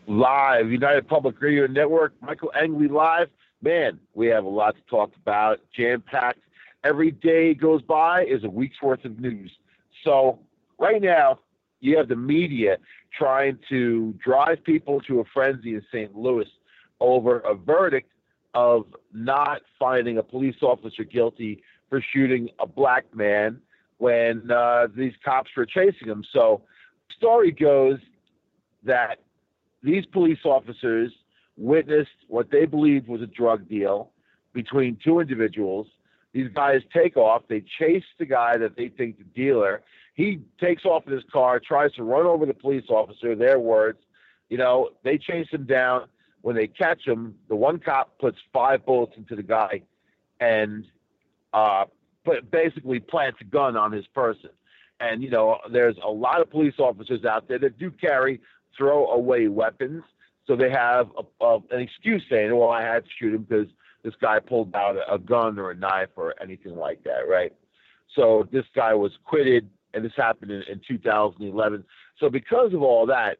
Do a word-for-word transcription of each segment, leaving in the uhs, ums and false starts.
Live, United Public Radio Network, Michael Angley live. Man, we have a lot to talk about, jam packed. Every day goes by is a week's worth of news. So, right now, you have the media trying to drive people to a frenzy in Saint Louis over a verdict of not finding a police officer guilty for shooting a black man when uh, these cops were chasing him. So, story goes that these police officers witnessed what they believed was a drug deal between two individuals. These guys take off. They chase the guy that they think the dealer. He takes off in his car, tries to run over the police officer. Their words, you know, they chase him down. When they catch him, the one cop puts five bullets into the guy and uh, but basically plants a gun on his person. And, you know, there's a lot of police officers out there that do carry throwaway weapons. So they have a, a, an excuse saying, well, I had to shoot him because this guy pulled out a, a gun or a knife or anything like that, right? So this guy was acquitted, and this happened in, in two thousand eleven. So because of all that,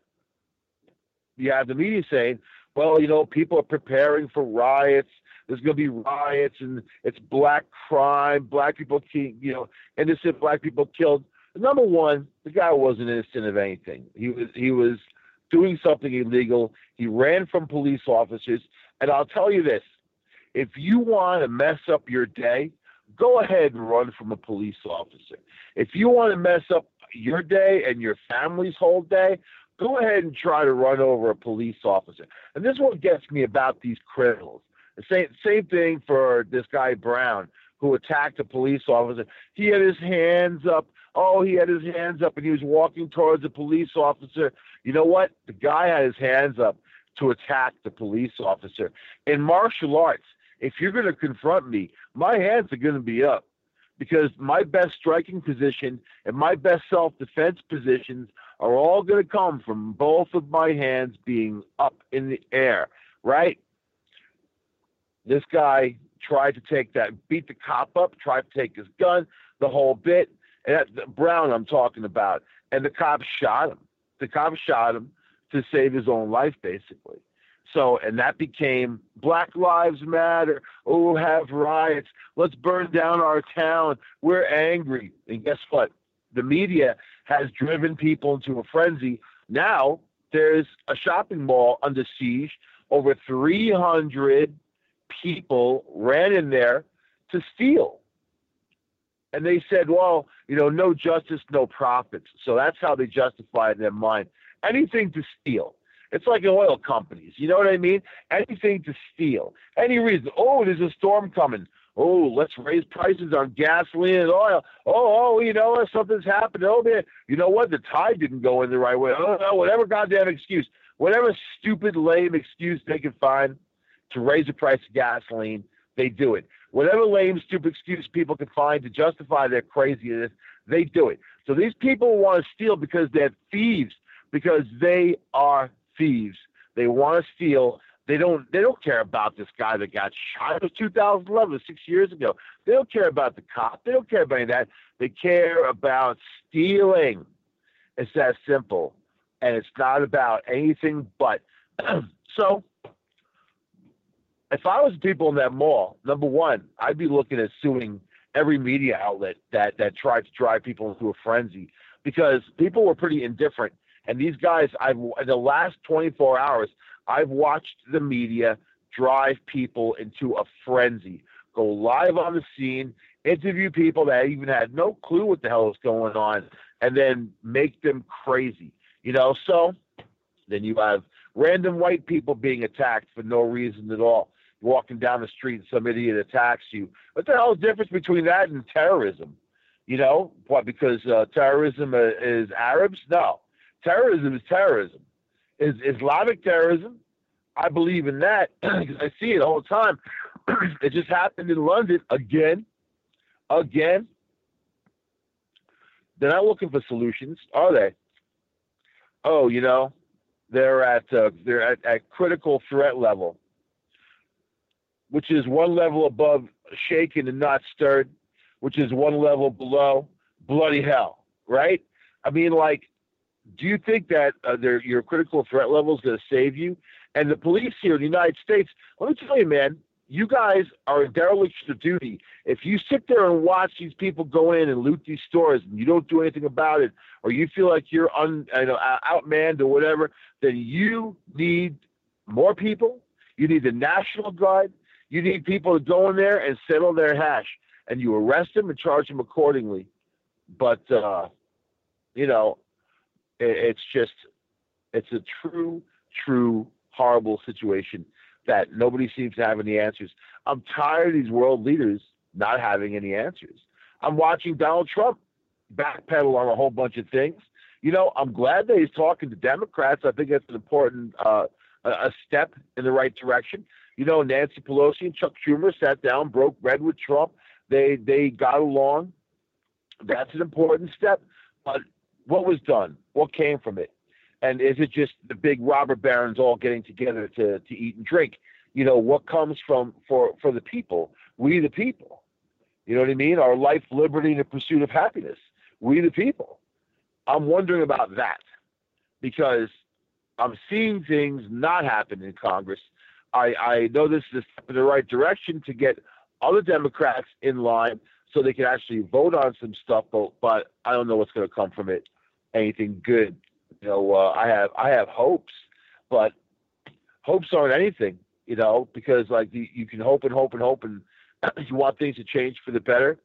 you have the media saying, well, you know, people are preparing for riots. There's going to be riots, and it's black crime, black people, you know, innocent black people killed. Number one, the guy wasn't innocent of anything. He was he was doing something illegal. He ran from police officers. And I'll tell you this, if you want to mess up your day, go ahead and run from a police officer. If you want to mess up your day and your family's whole day, go ahead and try to run over a police officer. And this is what gets me about these criminals. The same, same thing for this guy Brown, who attacked a police officer. He had his hands up. Oh, he had his hands up and he was walking towards a police officer. You know what? The guy had his hands up to attack the police officer. In martial arts, if you're going to confront me, my hands are going to be up because my best striking position and my best self-defense positions are all going to come from both of my hands being up in the air, right? This guy tried to take that, beat the cop up, tried to take his gun, the whole bit. And that's Brown I'm talking about. And the cop shot him. The cop shot him to save his own life, basically. So, and that became Black Lives Matter. Oh, have riots. Let's burn down our town. We're angry. And guess what? The media has driven people into a frenzy. Now there's a shopping mall under siege. Over three hundred people ran in there to steal. And they said, well, you know, no justice, no profits. So that's how they justify it in their mind. Anything to steal. It's like oil companies. You know what I mean? Anything to steal. Any reason. Oh, there's a storm coming. Oh, let's raise prices on gasoline and oil. Oh, oh, you know, something's happened. Oh, man, you know what? The tide didn't go in the right way. Oh, no, whatever goddamn excuse. Whatever stupid, lame excuse they can find to raise the price of gasoline, they do it. Whatever lame, stupid excuse people can find to justify their craziness, they do it. So these people want to steal because they're thieves, because they are thieves. They want to steal. They don't. They don't care about this guy that got shot. It was two thousand eleven, six years ago. They don't care about the cop. They don't care about any of that. They care about stealing. It's that simple, and it's not about anything but. So, if I was people in that mall, number one, I'd be looking at suing every media outlet that that tried to drive people into a frenzy, because people were pretty indifferent. And these guys, I've in the last twenty-four hours, I've watched the media drive people into a frenzy, go live on the scene, interview people that even had no clue what the hell was going on, and then make them crazy. You know, so then you have random white people being attacked for no reason at all. You're walking down the street and some idiot attacks you. What the hell is the difference between that and terrorism? You know, what, because uh, terrorism is Arabs? No. Terrorism is terrorism. Is Islamic terrorism? I believe in that because I see it all the time. It just happened in London again, again. They're not looking for solutions, are they? Oh, you know, they're at uh, they're at, at critical threat level, which is one level above shaken and not stirred, which is one level below bloody hell, right? I mean, like, Do you think that uh, their, your critical threat level is going to save you? And the police here in the United States, let me tell you, man, you guys are a dereliction of duty. If you sit there and watch these people go in and loot these stores and you don't do anything about it, or you feel like you're un, you know, outmanned or whatever, then you need more people. You need the National Guard. You need people to go in there and settle their hash, and you arrest them and charge them accordingly. But, uh, you know, it, it's just, it's a true, true, horrible situation that nobody seems to have any answers. I'm tired of these world leaders not having any answers. I'm watching Donald Trump backpedal on a whole bunch of things. You know, I'm glad that he's talking to Democrats. I think that's an important uh, a step in the right direction. You know, Nancy Pelosi and Chuck Schumer sat down, broke bread with Trump. They they got along. That's an important step. But what was done? What came from it? And is it just the big robber barons all getting together to, to eat and drink? You know, what comes from for, for the people? We the people. You know what I mean? Our life, liberty, and the pursuit of happiness. We the people. I'm wondering about that because I'm seeing things not happen in Congress. I, I know this is a step in the right direction to get other Democrats in line so they can actually vote on some stuff, but, but I don't know what's going to come from it. Anything good. You know, uh, I have I have hopes, but hopes aren't anything, you know, because like you, you can hope and hope and hope and you want things to change for the better.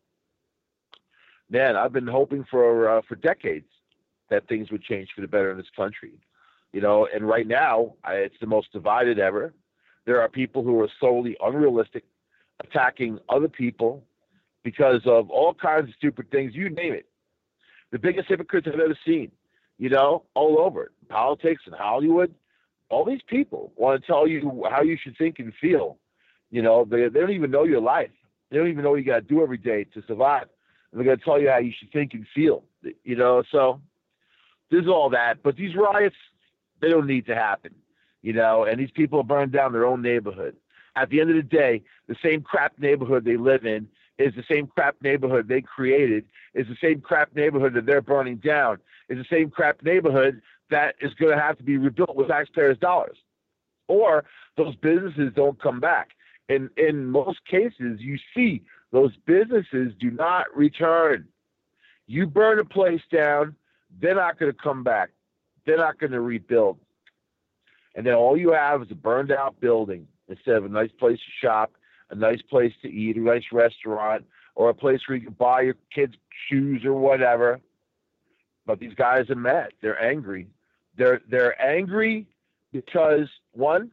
Man, I've been hoping for uh, for decades that things would change for the better in this country, you know, and right now I, it's the most divided ever. There are people who are solely unrealistic, attacking other people because of all kinds of stupid things, you name it. The biggest hypocrites I've ever seen. You know, all over it. Politics and Hollywood, all these people want to tell you how you should think and feel. You know, they, they don't even know your life. They don't even know what you got to do every day to survive. And they're going to tell you how you should think and feel. You know, so there's all that. But these riots, they don't need to happen. You know, and these people burned down their own neighborhood. At the end of the day, the same crap neighborhood they live in is the same crap neighborhood they created, is the same crap neighborhood that they're burning down, is the same crap neighborhood that is going to have to be rebuilt with taxpayers' dollars. Or those businesses don't come back. And in most cases, you see those businesses do not return. You burn a place down, they're not going to come back. They're not going to rebuild. And then all you have is a burned out building instead of a nice place to shop, a nice place to eat, a nice restaurant, or a place where you can buy your kids shoes or whatever. But these guys are mad. They're angry. They're they're angry because, one,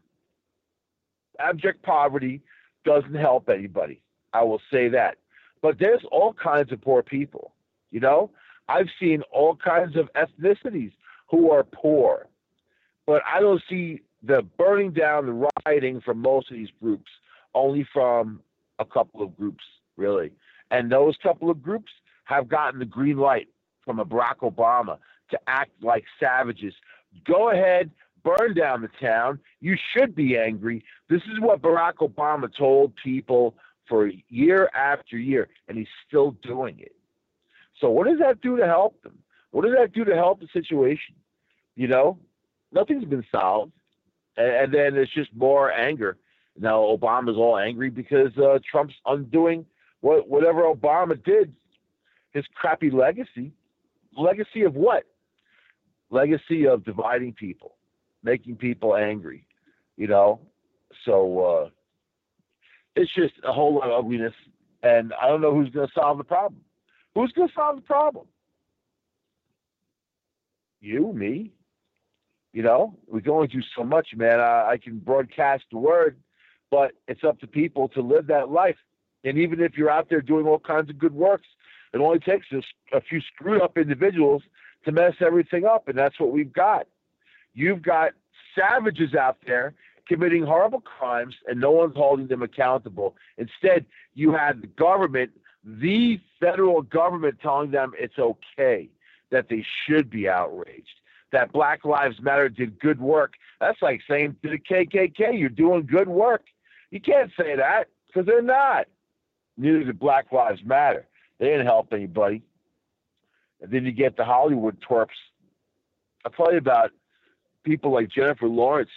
abject poverty doesn't help anybody. I will say that. But there's all kinds of poor people. You know, I've seen all kinds of ethnicities who are poor. But I don't see the burning down, the rioting from most of these groups, only from a couple of groups, really. And those couple of groups have gotten the green light from a Barack Obama to act like savages. Go ahead, burn down the town. You should be angry. This is what Barack Obama told people for year after year, and he's still doing it. So what does that do to help them? What does that do to help the situation? You know, nothing's been solved. And, and then it's just more anger. Now Obama's all angry because uh, Trump's undoing what whatever Obama did, his crappy legacy. Legacy of what? Legacy of dividing people, making people angry, you know? So uh, it's just a whole lot of ugliness, and I don't know who's going to solve the problem. Who's going to solve the problem? You, me? You know, we're going through so much, man. I, I can broadcast the word, but it's up to people to live that life. And even if you're out there doing all kinds of good works, it only takes a, a few screwed up individuals to mess everything up, and that's what we've got. You've got savages out there committing horrible crimes, and no one's holding them accountable. Instead, you had the government, the federal government, telling them it's okay, that they should be outraged, that Black Lives Matter did good work. That's like saying to the K K K, you're doing good work. You can't say that because they're not. Neither did Black Lives Matter. They didn't help anybody. And then you get the Hollywood twerps I'll tell you about people like Jennifer Lawrence.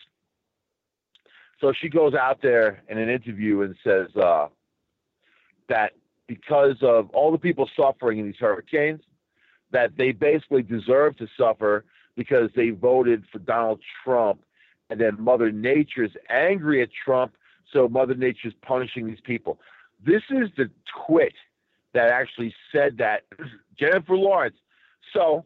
So she goes out there in an interview and says uh, that because of all the people suffering in these hurricanes, that they basically deserve to suffer because they voted for Donald Trump, and then Mother Nature's angry at Trump, so Mother Nature's punishing these people. This is the twit that actually said that, Jennifer Lawrence. So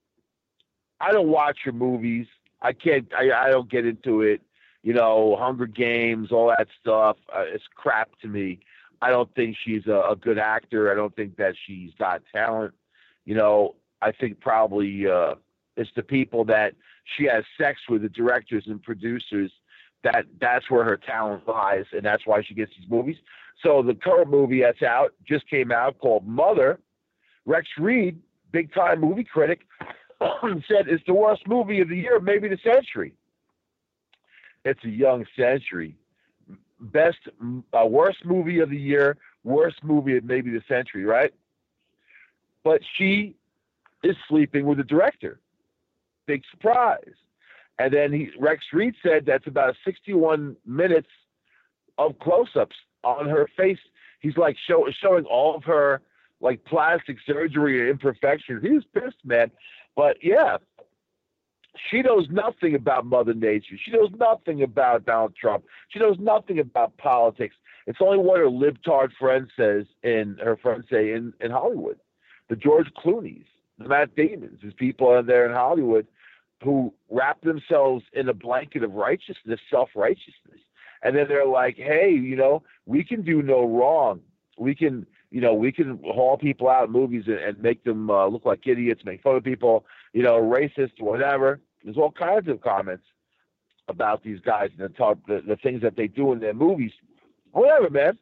I don't watch her movies. I can't. I, I don't get into it. You know, Hunger Games, all that stuff. Uh, it's crap to me. I don't think she's a, a good actor. I don't think that she's got talent. You know, I think probably uh, it's the people that she has sex with, the directors and producers, that that's where her talent lies, and that's why she gets these movies. So the current movie that's out, just came out, called Mother. Rex Reed, big-time movie critic, said it's the worst movie of the year, maybe the century. It's a young century. Best, uh, worst movie of the year, worst movie of maybe the century, right? But she is sleeping with the director. Big surprise. And then he, Rex Reed said that's about sixty-one minutes of close-ups on her face. He's like show, showing all of her like plastic surgery and imperfections. He was pissed, man. But yeah, she knows nothing about Mother Nature. She knows nothing about Donald Trump. She knows nothing about politics. It's only what her libtard friend says and her friends say in, in Hollywood. The George Clooney's, the Matt Damons, there's people in there in Hollywood who wrap themselves in a blanket of righteousness, self-righteousness. And then they're like, hey, you know, we can do no wrong. We can, you know, we can haul people out in movies and, and make them uh, look like idiots, make fun of people, you know, racist, whatever. There's all kinds of comments about these guys and the, talk, the, the things that they do in their movies. Whatever, man.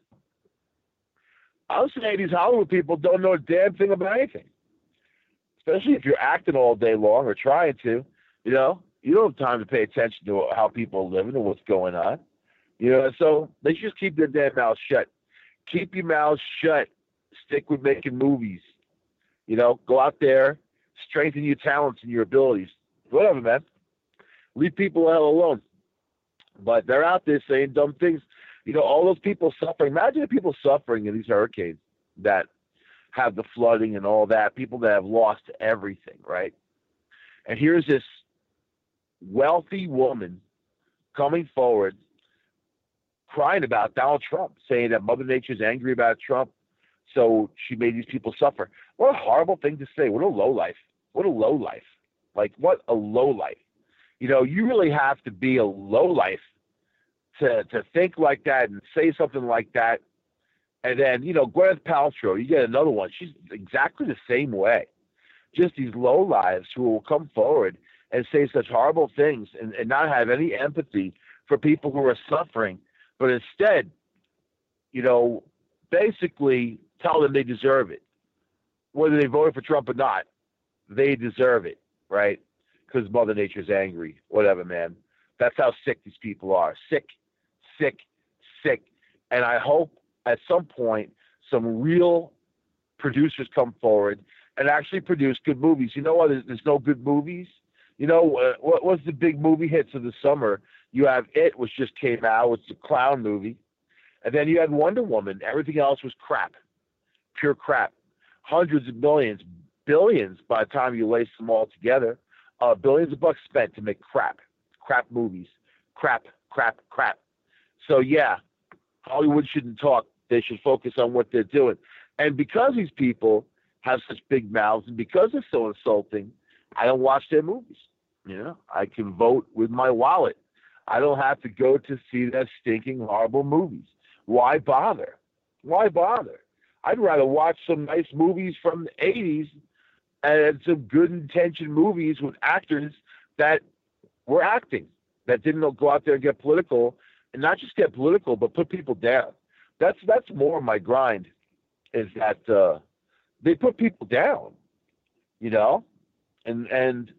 I was saying these Hollywood people don't know a damn thing about anything, especially if you're acting all day long or trying to. You know, you don't have time to pay attention to how people are living and what's going on. You know, so they should just keep their damn mouths shut. Keep your mouths shut. Stick with making movies. You know, go out there, strengthen your talents and your abilities. Whatever, man. Leave people the hell alone. But they're out there saying dumb things. You know, all those people suffering. Imagine the people suffering in these hurricanes that have the flooding and all that. People that have lost everything, right? And here's this wealthy woman coming forward crying about Donald Trump, saying that Mother Nature's angry about Trump, so she made these people suffer. What a horrible thing to say. What a lowlife. What a lowlife. Like, what a lowlife. You know, you really have to be a lowlife to to think like that and say something like that. And then, you know, Gwyneth Paltrow, you get another one. She's exactly the same way. Just these lowlives who will come forward and say such horrible things and, and not have any empathy for people who are suffering, but instead, you know, basically tell them they deserve it. Whether they voted for Trump or not, they deserve it, right? Because Mother Nature's angry. Whatever, man. That's how sick these people are. Sick, sick, sick. And I hope at some point some real producers come forward and actually produce good movies. You know what? There's, there's no good movies. You know, uh, what was the big movie hits of the summer? You have It, which just came out. It's a clown movie. And then you had Wonder Woman. Everything else was crap. Pure crap. Hundreds of millions, billions by the time you lace them all together. Uh, billions of bucks spent to make crap. Crap movies. Crap, crap, crap. So, yeah, Hollywood shouldn't talk. They should focus on what they're doing. And because these people have such big mouths and because they're so insulting, I don't watch their movies. You know, I can vote with my wallet. I don't have to go to see their stinking, horrible movies. Why bother? Why bother? I'd rather watch some nice movies from the eighties and some good intentioned movies with actors that were acting, that didn't go out there and get political, and not just get political, but put people down. That's that's more of my grind, is that uh, they put people down, you know? And and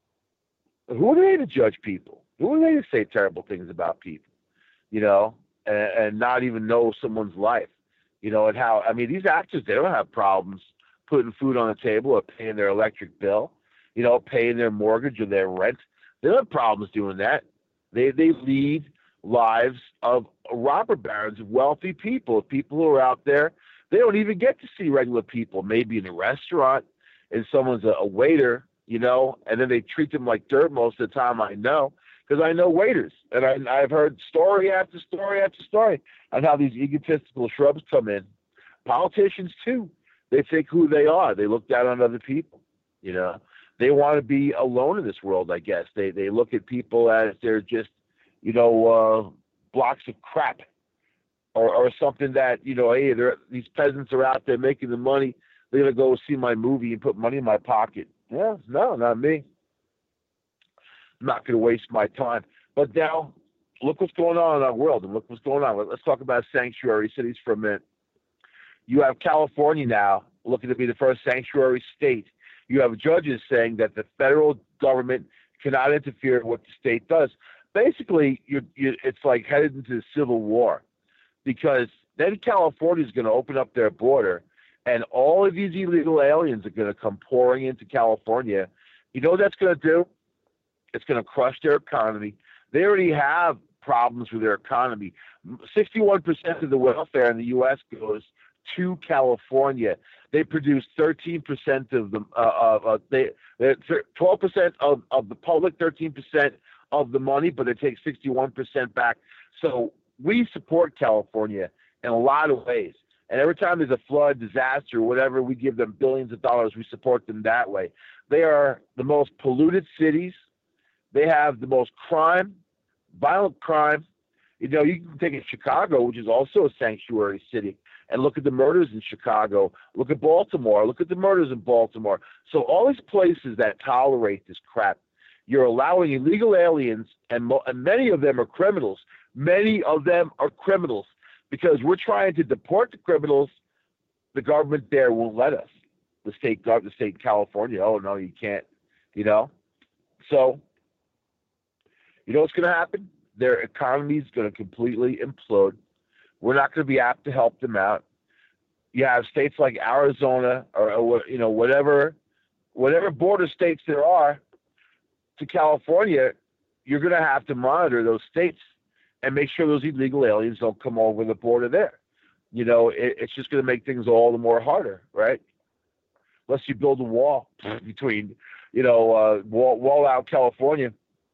who are they to judge people? Who are they to say terrible things about people, you know, and, and not even know someone's life, you know, and how, I mean, these actors, they don't have problems putting food on the table or paying their electric bill. you know, paying their mortgage or their rent. They don't have problems doing that. They they lead lives of robber barons, of wealthy people, people who are out there. They don't even get to see regular people, maybe in a restaurant, and someone's a, a waiter, you know, and then they treat them like dirt most of the time. I know, because I know waiters, and I, I've heard story after story after story on how these egotistical shrubs come in. Politicians, too. They think who they are. They look down on other people, you know. They want to be alone in this world, I guess. They they look at people as they're just, you know, uh, blocks of crap, or, or something that, you know, hey, these peasants are out there making the money. They're going to go see my movie and put money in my pocket. Yeah, no, not me. I'm not going to waste my time. But now, look what's going on in our world, and look what's going on. Let's talk about sanctuary cities for a minute. You have California now looking to be the first sanctuary state. You have judges saying that the federal government cannot interfere in what the state does. Basically, you're, you're, it's like headed into a civil war, because then California is going to open up their border, and all of these illegal aliens are going to come pouring into California. You know what that's going to do? It's going to crush their economy. They already have problems with their economy. sixty-one percent of the welfare in the U S goes to California. They produce thirteen percent of the uh, of uh, they twelve percent of, of the public, thirteen percent of the money, but they take sixty-one percent back. So we support California in a lot of ways. And every time there's a flood, disaster, whatever, we give them billions of dollars. We support them that way. They are the most polluted cities. They have the most crime, violent crime. You know, you can take it Chicago, which is also a sanctuary city, and look at the murders in Chicago. Look at Baltimore. Look at the murders in Baltimore. So all these places that tolerate this crap, you're allowing illegal aliens, and, mo- and many of them are criminals. Many of them are criminals, because we're trying to deport the criminals. The government there won't let us. The state government, the state of California, oh, no, you can't, you know. So, you know what's going to happen? Their economy is going to completely implode. We're not going to be apt to help them out. You have states like Arizona, or, or you know, whatever, whatever border states there are to California. You're going to have to monitor those states and make sure those illegal aliens don't come over the border there. You know, it, it's just going to make things all the more harder, right? Unless you build a wall between, you know, uh, wall, wall out California.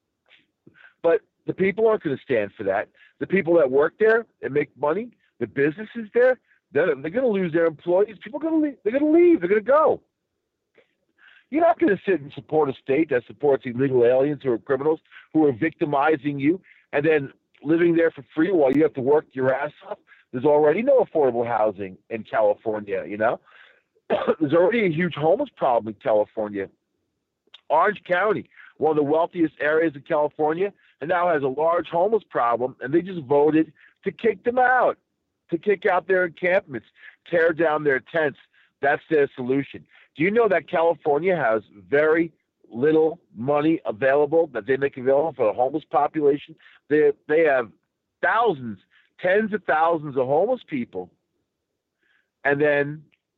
But the people aren't going to stand for that. The people that work there and make money, the businesses there, they're, they're going to lose their employees. People are going to leave. They're going to leave. They're going to go. You're not going to sit and support a state that supports illegal aliens who are criminals, who are victimizing you, and then living there for free while you have to work your ass off. There's already no affordable housing in California, you know. There's already a huge homeless problem in California. Orange County, one of the wealthiest areas of California, and now has a large homeless problem, and they just voted to kick them out, to kick out their encampments, tear down their tents. That's their solution. Do you know that California has very little money available that they make available for the homeless population? They they have thousands, tens of thousands of homeless people, and then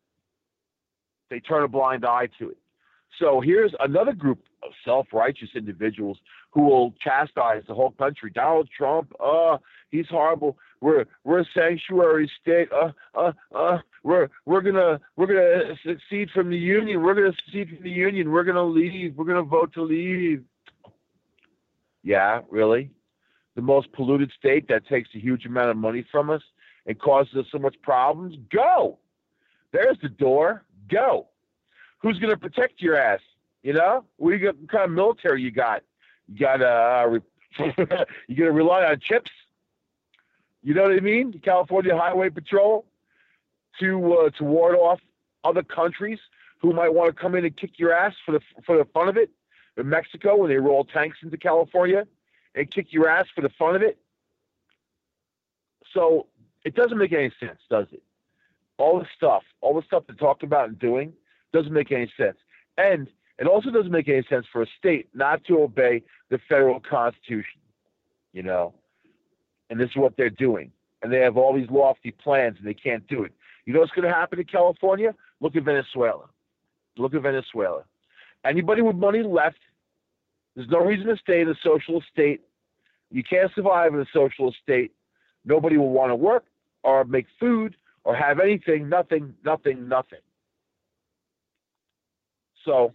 they turn a blind eye to it. So here's another group of self-righteous individuals who will chastise the whole country. Donald Trump, uh, he's horrible. We're we're a sanctuary state. Uh, uh, uh, we're we're gonna we're gonna secede from the union. We're gonna secede from the union. We're gonna leave. We're gonna vote to leave. Yeah, really? The most polluted state that takes a huge amount of money from us and causes us so much problems? Go. There's the door. Go. Who's going to protect your ass? You know, what, you got, what kind of military you got? You got uh, you going to rely on chips? You know what I mean? The California Highway Patrol to uh, to ward off other countries who might want to come in and kick your ass for the for the fun of it. In Mexico, when they roll tanks into California and kick your ass for the fun of it. So it doesn't make any sense, does it? All the stuff, all the stuff they're talking about and doing doesn't make any sense. And it also doesn't make any sense for a state not to obey the federal constitution, you know. And this is what they're doing. And they have all these lofty plans, and they can't do it. You know what's going to happen in California? Look at Venezuela. Look at Venezuela. Anybody with money left, there's no reason to stay in a socialist state. You can't survive in a socialist state. Nobody will want to work or make food or have anything, nothing, nothing, nothing. So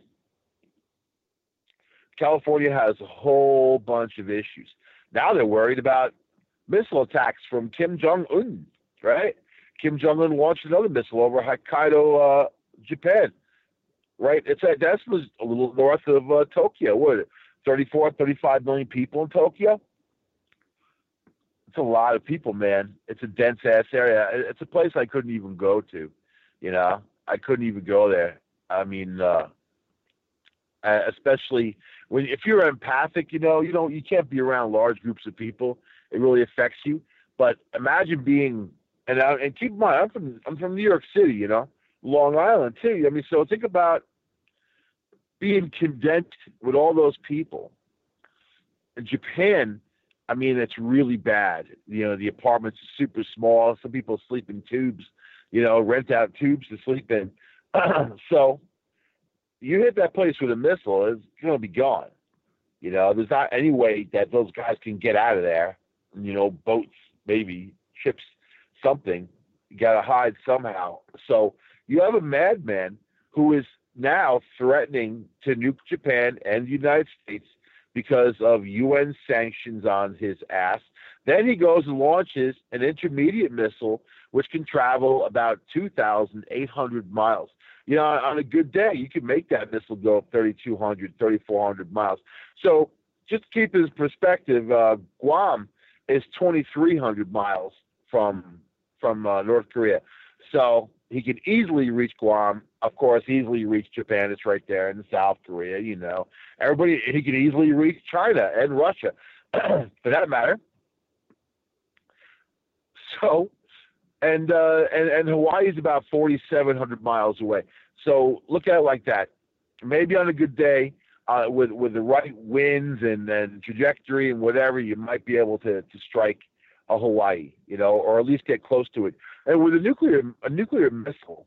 California has a whole bunch of issues. Now they're worried about missile attacks from Kim Jong-un, right? Kim Jong-un launched another missile over Hokkaido, uh, Japan, right? It's at, that's was a little north of uh, Tokyo. What, thirty-four, thirty-five million people in Tokyo? It's a lot of people, man. It's a dense-ass area. It's a place I couldn't even go to, you know? I couldn't even go there. I mean, uh, especially when if you're empathic, you know, you don't, you can't be around large groups of people. It really affects you. But imagine being, and I, and keep in mind, I'm from I'm from New York City, you know, Long Island too. I mean, so think about being condensed with all those people. In Japan, I mean, it's really bad. You know, the apartments are super small. Some people sleep in tubes, you know, rent out tubes to sleep in. So you hit that place with a missile, it's going to be gone. You know, there's not any way that those guys can get out of there. You know, boats, maybe, ships, something. You got to hide somehow. So you have a madman who is now threatening to nuke Japan and the United States because of U N sanctions on his ass. Then he goes and launches an intermediate missile, which can travel about two thousand eight hundred miles. You know, on a good day, you can make that missile go thirty-two hundred, thirty-four hundred miles. So just to keep his perspective, uh, Guam is twenty-three hundred miles from from uh, North Korea. So he can easily reach Guam. Of course, easily reach Japan. It's right there in South Korea, you know. Everybody, he can easily reach China and Russia, for that matter. So, and uh, and and Hawaii is about forty-seven hundred miles away. So look at it like that. Maybe on a good day, uh, with with the right winds and, and trajectory and whatever, you might be able to to strike a Hawaii, you know, or at least get close to it. And with a nuclear a nuclear missile,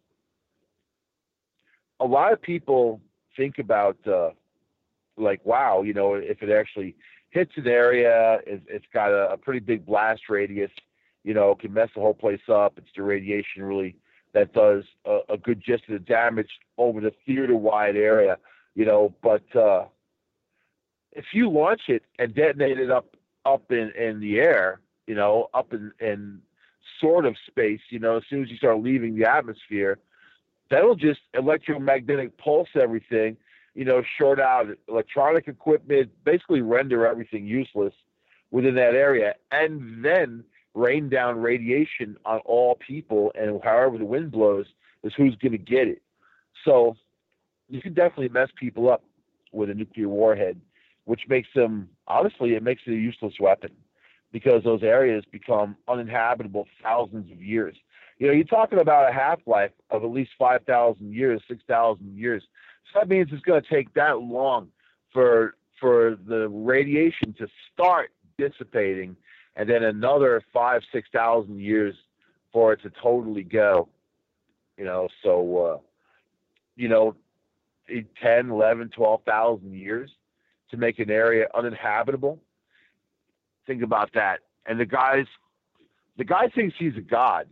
a lot of people think about uh, like, wow, you know, if it actually hits an area, it, it's got a, a pretty big blast radius. You know, can mess the whole place up. It's the radiation really that does a, a good gist of the damage over the theater-wide area, you know. But uh, if you launch it and detonate it up up in, in the air, you know, up in, in sort of space, you know, as soon as you start leaving the atmosphere, that'll just electromagnetic pulse everything, you know, short out electronic equipment, basically render everything useless within that area, and then rain down radiation on all people, and however the wind blows is who's going to get it. So you can definitely mess people up with a nuclear warhead, which makes them, honestly, it makes it a useless weapon because those areas become uninhabitable thousands of years. You know, you're talking about a half-life of at least five thousand years, six thousand years. So that means it's going to take that long for for the radiation to start dissipating, and then another five, six thousand years for it to totally go. You know, so uh, you know, ten, eleven, twelve thousand years to make an area uninhabitable. Think about that. And the guys, the guy thinks he's a god.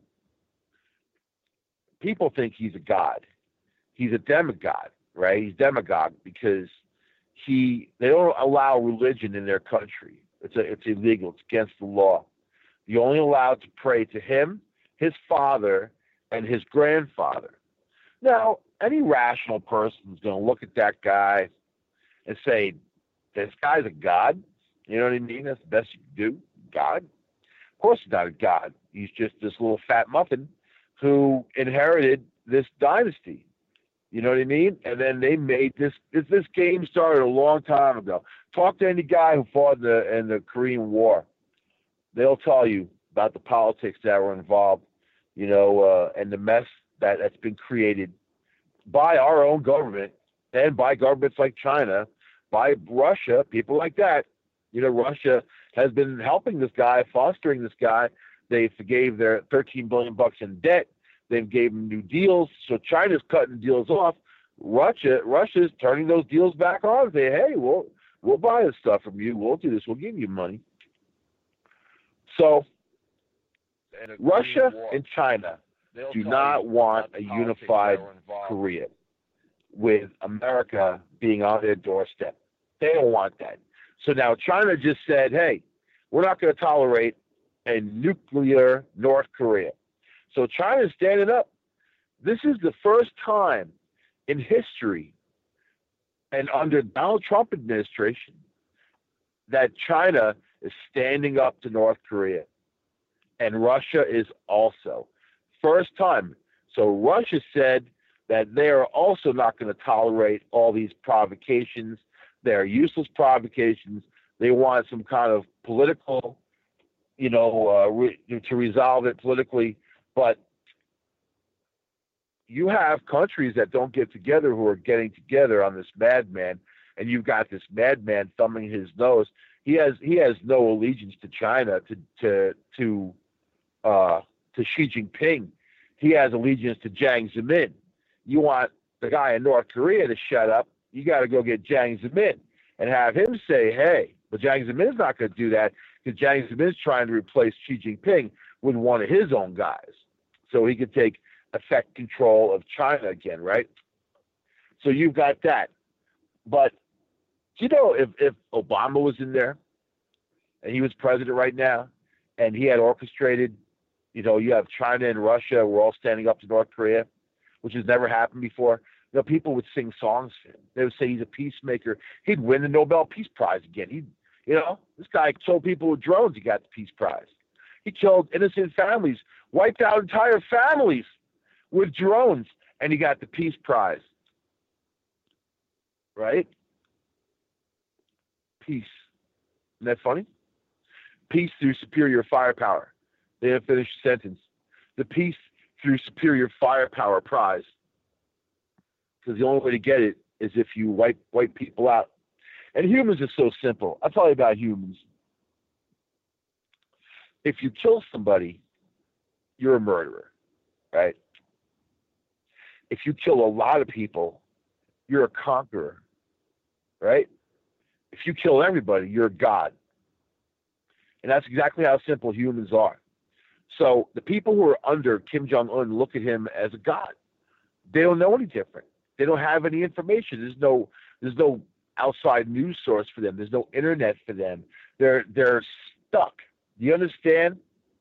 People think he's a god. He's a demigod, right? He's demagogue because he they don't allow religion in their country. It's a, it's illegal. It's against the law. You're only allowed to pray to him, his father, and his grandfather. Now, any rational person is going to look at that guy and say, this guy's a god. You know what I mean? That's the best you can do. God? Of course he's not a god. He's just this little fat muffin who inherited this dynasty. You know what I mean? And then they made this, this, this game started a long time ago. Talk to any guy who fought in the, in the Korean War. They'll tell you about the politics that were involved, you know, uh, and the mess that, that's been created by our own government and by governments like China, by Russia, people like that. You know, Russia has been helping this guy, fostering this guy. They forgave their thirteen billion bucks in debt. They've gave him new deals. So China's cutting deals off Russia, Russia's turning those deals back on. Say, hey, we'll we'll buy this stuff from you. We'll do this. We'll give you money. So Russia and China They'll do tell not you want about a the politics unified that are involved. Korea with America being on their doorstep. They don't want that. So now China just said, hey, we're not going to tolerate a nuclear North Korea. So China is standing up. This is the first time in history and under Donald Trump administration that China is standing up to North Korea. And Russia is also. First time. So Russia said that they are also not going to tolerate all these provocations. They're useless provocations. They want some kind of political, you know, uh, re- to resolve it politically. But you have countries that don't get together who are getting together on this madman, and you've got this madman thumbing his nose. He has he has no allegiance to China, to to to uh, to Xi Jinping. He has allegiance to Jiang Zemin. You want the guy in North Korea to shut up, you got to go get Jiang Zemin and have him say, hey, but Jiang Zemin's not going to do that because Jiang Zemin's trying to replace Xi Jinping with one of his own guys so he could take effect control of China again, right? So you've got that. But, you know, if, if Obama was in there and he was president right now and he had orchestrated, you know, you have China and Russia, we're all standing up to North Korea, which has never happened before. You know, people would sing songs for him. They would say he's a peacemaker. He'd win the Nobel Peace Prize again. He, you know, this guy killed people with drones. He got the Peace Prize. He killed innocent families, wiped out entire families with drones, and he got the Peace Prize. Right? Peace. Isn't that funny? Peace through superior firepower. They didn't finish the sentence. The peace through superior firepower prize. Because the only way to get it is if you wipe wipe people out. And humans are so simple. I'll tell you about humans. If you kill somebody, you're a murderer, right? If you kill a lot of people, you're a conqueror, right? If you kill everybody, you're a god. And that's exactly how simple humans are. So the people who are under Kim Jong-un look at him as a god. They don't know any different. They don't have any information. There's no there's no outside news source for them. There's no internet for them. They're they're stuck. Do you understand?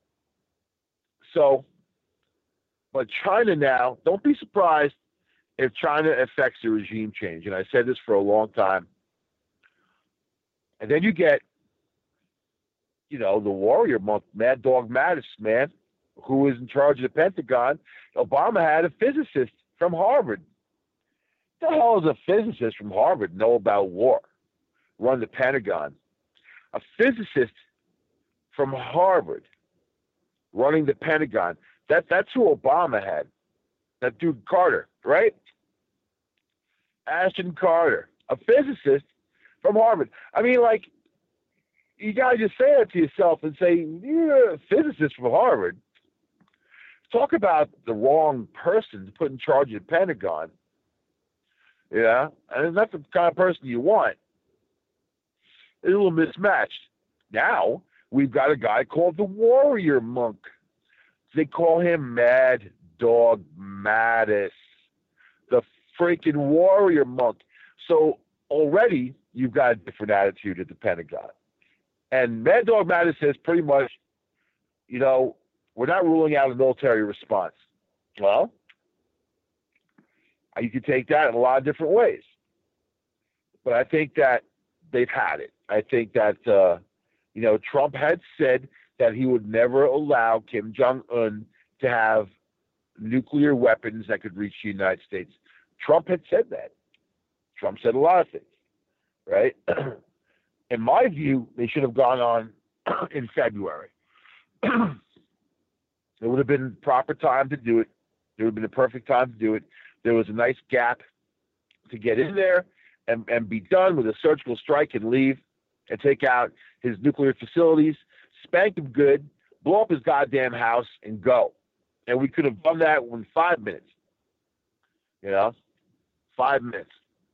So, but China now, don't be surprised if China affects the regime change. And I said this for a long time. And then you get, you know, the warrior monk, Mad Dog Mattis, man, who is in charge of the Pentagon. Obama had a physicist from Harvard. What the hell does a physicist from Harvard know about war? Run the Pentagon. A physicist from Harvard running the Pentagon. That that's who Obama had. That dude Carter, right? Ashton Carter, a physicist from Harvard. I mean, like, you gotta just say that to yourself and say, you're a physicist from Harvard. Talk about the wrong person to put in charge of the Pentagon. Yeah, and that's the kind of person you want. It's a little mismatched. Now we've got a guy called the Warrior Monk. They call him Mad Dog Mattis, the freaking Warrior Monk. So already you've got a different attitude at the Pentagon. And Mad Dog Mattis says pretty much, you know, we're not ruling out a military response. Well, you could take that in a lot of different ways. But I think that they've had it. I think that, uh, you know, Trump had said that he would never allow Kim Jong-un to have nuclear weapons that could reach the United States. Trump had said that. Trump said a lot of things, right? In my view, they should have gone on in February. It would have been proper time to do it. It would have been the perfect time to do it. There was a nice gap to get in there and, and be done with a surgical strike and leave and take out his nuclear facilities, spank him good, blow up his goddamn house, and go. And we could have done that in five minutes. You know? five minutes.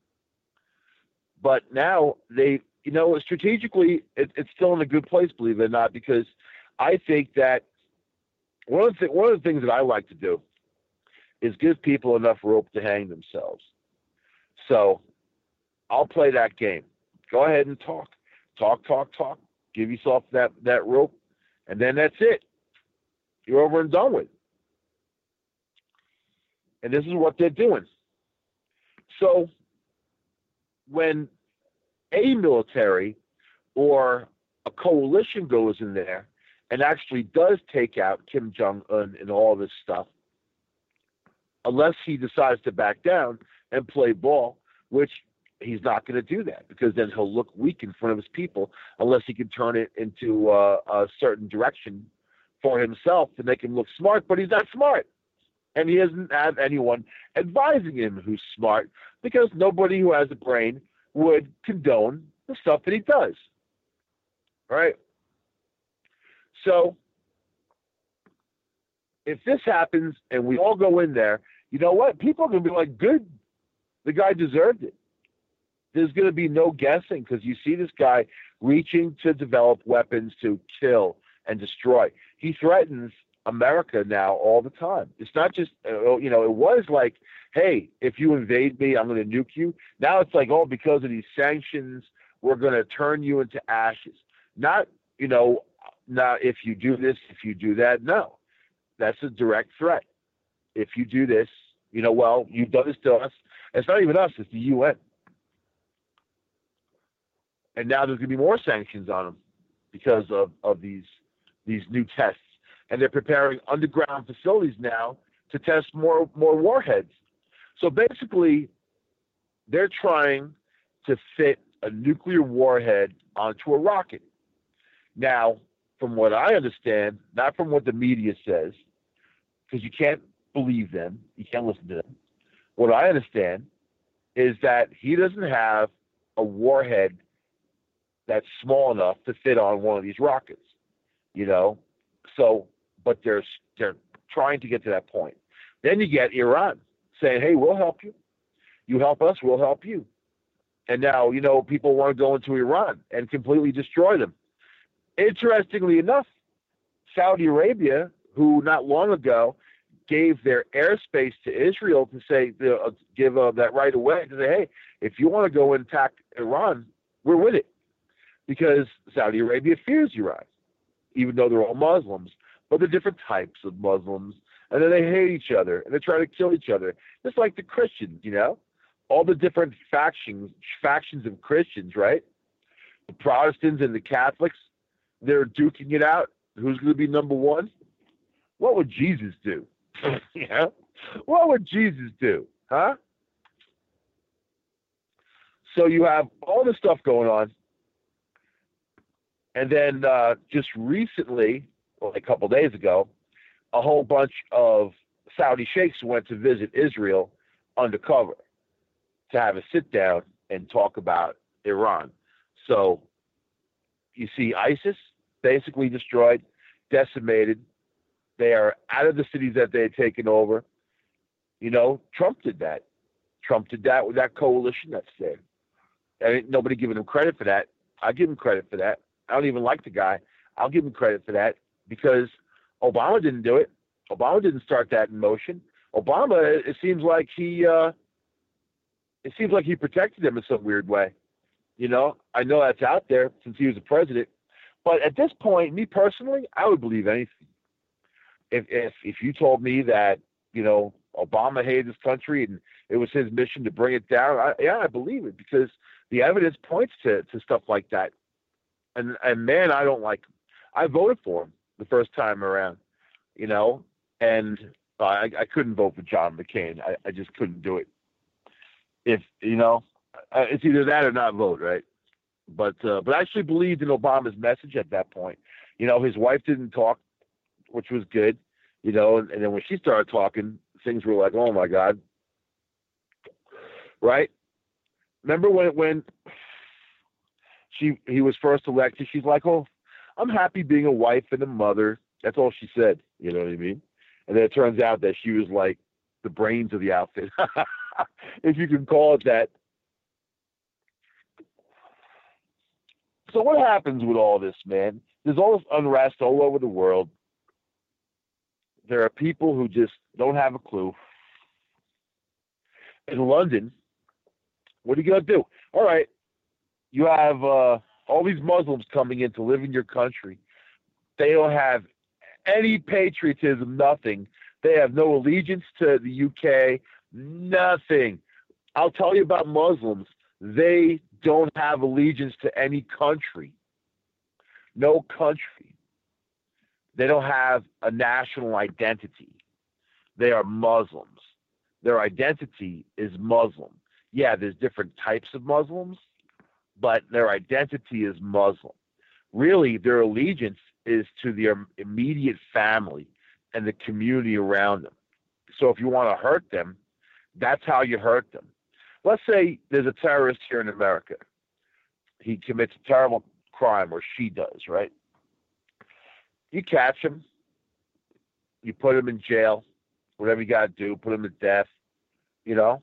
But now they, you know, strategically, it, it's still in a good place, believe it or not, because I think that one of the one of the things that I like to do is give people enough rope to hang themselves. So I'll play that game. Go ahead and talk, talk, talk, talk. Give yourself that that rope, and then that's it. You're over and done with. And this is what they're doing. So when a military or a coalition goes in there and actually does take out Kim Jong-un and all this stuff, unless he decides to back down and play ball, which he's not going to do that, because then he'll look weak in front of his people unless he can turn it into uh, a certain direction for himself to make him look smart, but he's not smart. And he doesn't have anyone advising him who's smart, because nobody who has a brain would condone the stuff that he does. All right? So if this happens and we all go in there, you know what? People are going to be like, good, the guy deserved it. There's going to be no guessing, because you see this guy reaching to develop weapons to kill and destroy. He threatens America now all the time. It's not just, you know, it was like, hey, if you invade me, I'm going to nuke you. Now it's like, oh, because of these sanctions, we're going to turn you into ashes. Not, you know, not if you do this, if you do that. No, that's a direct threat. If you do this, you know, well, you've done this to us. It's not even us, it's the U N. And now there's going to be more sanctions on them because of, of these these new tests. And they're preparing underground facilities now to test more more warheads. So basically, they're trying to fit a nuclear warhead onto a rocket. Now, from what I understand, not from what the media says, because you can't believe them, you can't listen to them. What I understand is that he doesn't have a warhead that's small enough to fit on one of these rockets, you know. So, but they're they're trying to get to that point. Then you get Iran saying, "Hey, we'll help you. You help us, we'll help you." And now, you know, people want to go into Iran and completely destroy them. Interestingly enough, Saudi Arabia, who not long ago gave their airspace to Israel to say, uh, give uh, that right away, to say, hey, if you want to go and attack Iran, we're with it. Because Saudi Arabia fears Iran, even though they're all Muslims. But they're different types of Muslims, and then they hate each other, and they try to kill each other. Just like the Christians, you know? All the different factions, factions of Christians, right? The Protestants and the Catholics, they're duking it out. Who's going to be number one? What would Jesus do? Yeah, what would Jesus do? Huh? So you have all this stuff going on. And then uh, just recently, well, a couple days ago, a whole bunch of Saudi sheikhs went to visit Israel undercover to have a sit down and talk about Iran. So you see ISIS basically destroyed, decimated. They are out of the cities that they had taken over. You know, Trump did that. Trump did that with that coalition that's there. And ain't nobody giving him credit for that. I give him credit for that. I don't even like the guy. I'll give him credit for that, because Obama didn't do it. Obama didn't start that in motion. Obama, it seems like he, uh, it seems like he protected him in some weird way. You know, I know that's out there since he was a president, but at this point, me personally, I would believe anything. If if if you told me that, you know, Obama hated this country and it was his mission to bring it down, I, yeah, I believe it, because the evidence points to to stuff like that. And and man, I don't like him. I voted for him the first time around, you know, and uh, I, I couldn't vote for John McCain. I, I just couldn't do it. If, you know, it's either that or not vote, right? But uh, but I actually believed in Obama's message at that point. You know, his wife didn't talk, which was good, you know, and, and then when she started talking, things were like, oh my God. Right? Remember when when she he was first elected, she's like, oh, I'm happy being a wife and a mother. That's all she said. You know what I mean? And then it turns out that she was like the brains of the outfit. if you can call it that. So what happens with all this, man? There's all this unrest all over the world. There are people who just don't have a clue. In London, what are you going to do? All right, you have uh, all these Muslims coming in to live in your country. They don't have any patriotism, nothing. They have no allegiance to the U K, nothing. I'll tell you about Muslims. They don't have allegiance to any country. No country. They don't have a national identity. They are Muslims. Their identity is Muslim. Yeah, there's different types of Muslims, but their identity is Muslim. Really, their allegiance is to their immediate family and the community around them. So if you want to hurt them, that's how you hurt them. Let's say there's a terrorist here in America. He commits a terrible crime, or she does, right? You catch him. You put him in jail. Whatever you got to do, put him to death, you know.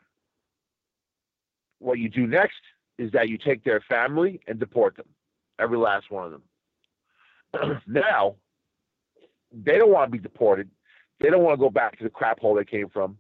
What you do next is that you take their family and deport them, every last one of them. Now, they don't want to be deported. They don't want to go back to the crap hole they came from.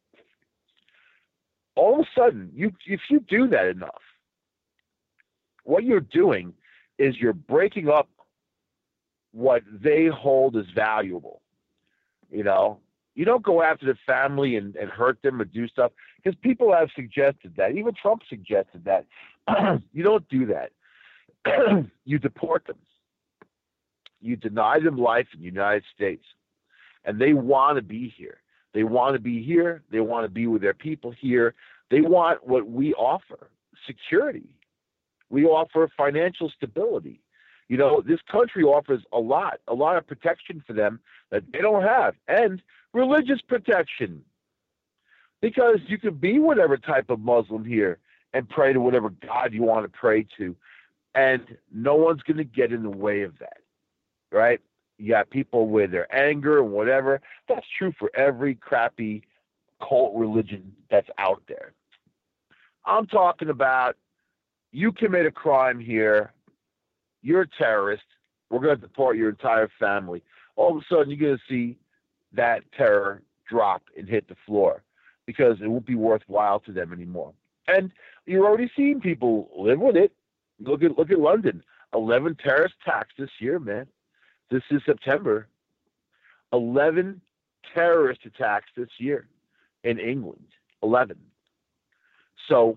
All of a sudden, you if you do that enough, what you're doing is you're breaking up what they hold as valuable. You know, you don't go after the family and, and hurt them or do stuff, because people have suggested that. Even Trump suggested that. You don't do that. You deport them. You deny them life in the United States. And they want to be here. They want to be here. They want to be with their people here. They want what we offer, security. We offer financial stability. You know, this country offers a lot, a lot of protection for them that they don't have, and religious protection. Because you can be whatever type of Muslim here and pray to whatever God you want to pray to, and no one's going to get in the way of that, right? You got people with their anger and whatever. That's true for every crappy cult religion that's out there. I'm talking about you commit a crime here, you're a terrorist, we're going to deport your entire family. All of a sudden, you're going to see that terror drop and hit the floor because it won't be worthwhile to them anymore. And you're already seeing people live with it. Look at look at London. eleven terrorist attacks this year, man. This is September. eleven terrorist attacks this year in England. eleven. So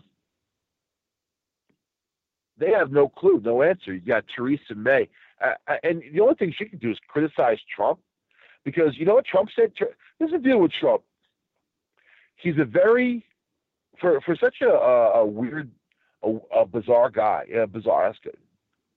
they have no clue, no answer. You got Theresa May. Uh, and the only thing she can do is criticize Trump, because you know what Trump said? There's a deal with Trump. He's a very, for, for such a, a, a weird, a, a bizarre guy, yeah, bizarre, that's good.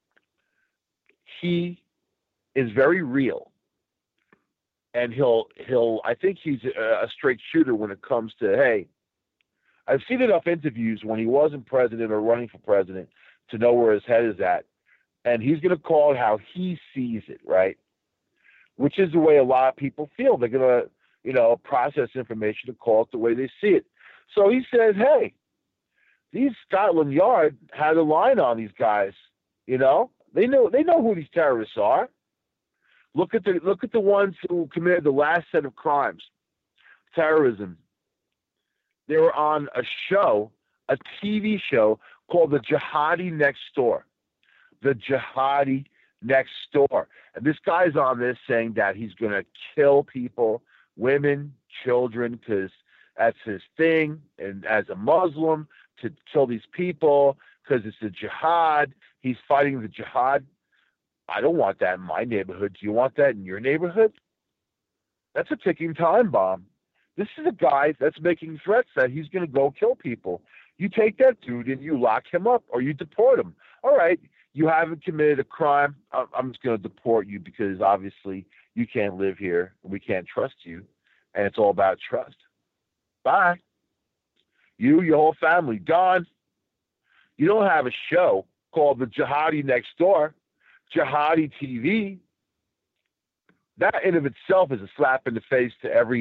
He is very real. And he'll, he'll, I think he's a, a straight shooter when it comes to, hey, I've seen enough interviews when he wasn't president or running for president to know where his head is at. And he's going to call it how he sees it, right? Which is the way a lot of people feel. They're going to, you know, process information to call it the way they see it. So he says, hey, these Scotland Yard had a line on these guys, you know? They know they know who these terrorists are. Look at the look at the ones who committed the last set of crimes, terrorism. They were on a show, a T V show called The Jihadi Next Door. The Jihadi Next Door. And this guy's on this saying that he's going to kill people, women, children, because that's his thing. And as a Muslim, to kill these people because it's a jihad. He's fighting the jihad. I don't want that in my neighborhood. Do you want that in your neighborhood? That's a ticking time bomb. This is a guy that's making threats that he's going to go kill people. You take that dude and you lock him up or you deport him. All right, you haven't committed a crime. I'm just going to deport you because obviously you can't live here. We can't trust you. And it's all about trust. Bye. You, your whole family, gone. You don't have a show called The Jihadi Next Door, Jihadi T V. That in of itself is a slap in the face to every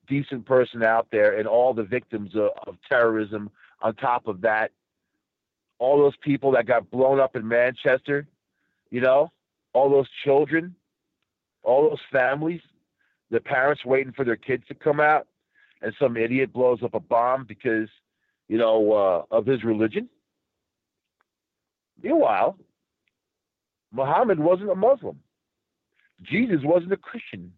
decent person out there, and all the victims of, of terrorism on top of that. All those people that got blown up in Manchester, you know, all those children, all those families, the parents waiting for their kids to come out, and some idiot blows up a bomb because, you know, uh, of his religion. Meanwhile, Muhammad wasn't a Muslim. Jesus wasn't a Christian.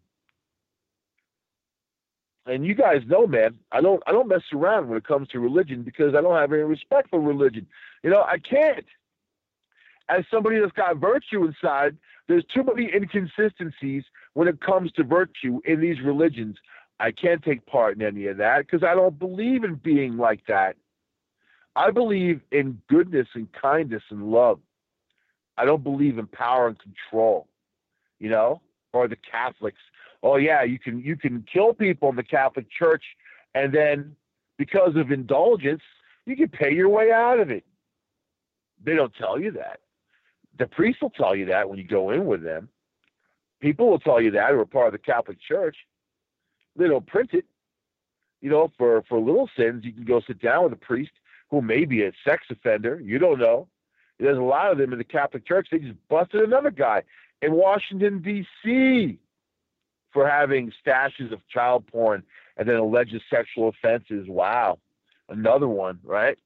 And you guys know, man, I don't I don't mess around when it comes to religion because I don't have any respect for religion. You know, I can't. As somebody that's got virtue inside, there's too many inconsistencies when it comes to virtue in these religions. I can't take part in any of that because I don't believe in being like that. I believe in goodness and kindness and love. I don't believe in power and control, you know, or the Catholics. Oh yeah, you can you can kill people in the Catholic Church, and then because of indulgence, you can pay your way out of it. They don't tell you that. The priests will tell you that when you go in with them. People will tell you that who are part of the Catholic Church. They don't print it. You know, for, for little sins, you can go sit down with a priest who may be a sex offender. You don't know. There's a lot of them in the Catholic Church. They just busted another guy in Washington, D C for having stashes of child porn and then alleged sexual offenses. Wow. Another one, right?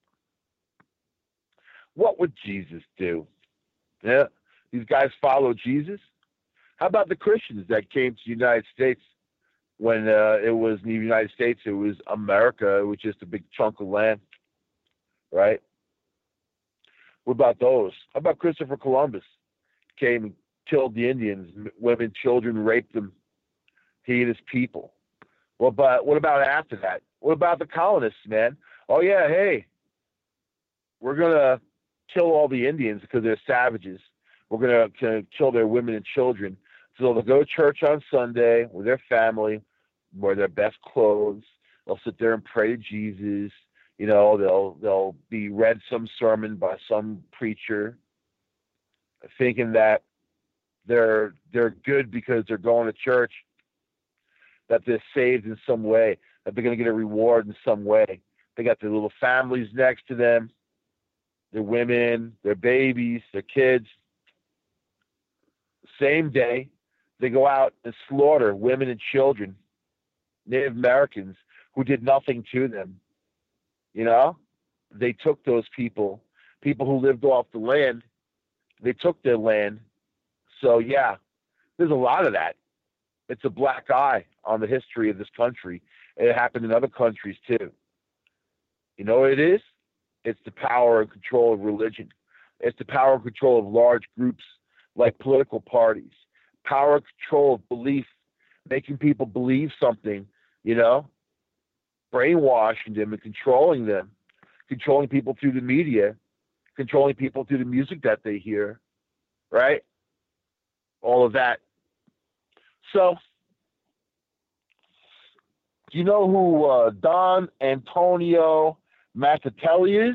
What would Jesus do? Yeah, these guys follow Jesus. How about the Christians that came to the United States when uh, it was in the United States, it was America, it was just a big chunk of land, right? What about those? How about Christopher Columbus? Came and killed the Indians, women, children, raped them, he and his people. What about, what about after that? What about the colonists, man? Oh, yeah, hey, we're going to kill all the Indians because they're savages. We're going to kill their women and children. So they'll go to church on Sunday with their family, wear their best clothes. They'll sit there and pray to Jesus. You know, they'll they'll be read some sermon by some preacher, thinking that they're they're good because they're going to church, that they're saved in some way, that they're going to get a reward in some way. They got their little families next to them, their women, their babies, their kids. Same day, they go out and slaughter women and children, Native Americans, who did nothing to them. You know, they took those people, people who lived off the land, they took their land. So, yeah, there's a lot of that. It's a black eye on the history of this country. It happened in other countries, too. You know what it is? It's the power and control of religion. It's the power and control of large groups like political parties. Power and control of belief, making people believe something, you know, brainwashing them and controlling them, controlling people through the media, controlling people through the music that they hear, right? All of that. So, do you know who uh, Don Antonio Mattatelli is?